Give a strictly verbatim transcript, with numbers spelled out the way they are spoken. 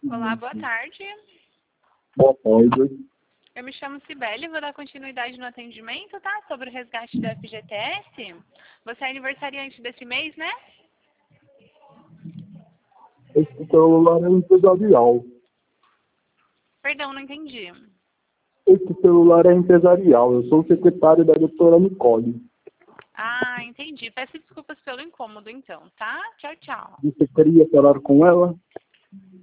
Olá, boa tarde. Boa tarde. Eu me chamo Cibele e vou dar continuidade no atendimento, tá? Sobre o resgate do F G T S. Você é aniversariante desse mês, né? Esse celular é empresarial. Perdão, não entendi. Esse celular é empresarial. Eu sou o secretário da doutora Nicole. Ah, entendi. Peço desculpas pelo incômodo, então, tá? Tchau, tchau. Você queria falar com ela?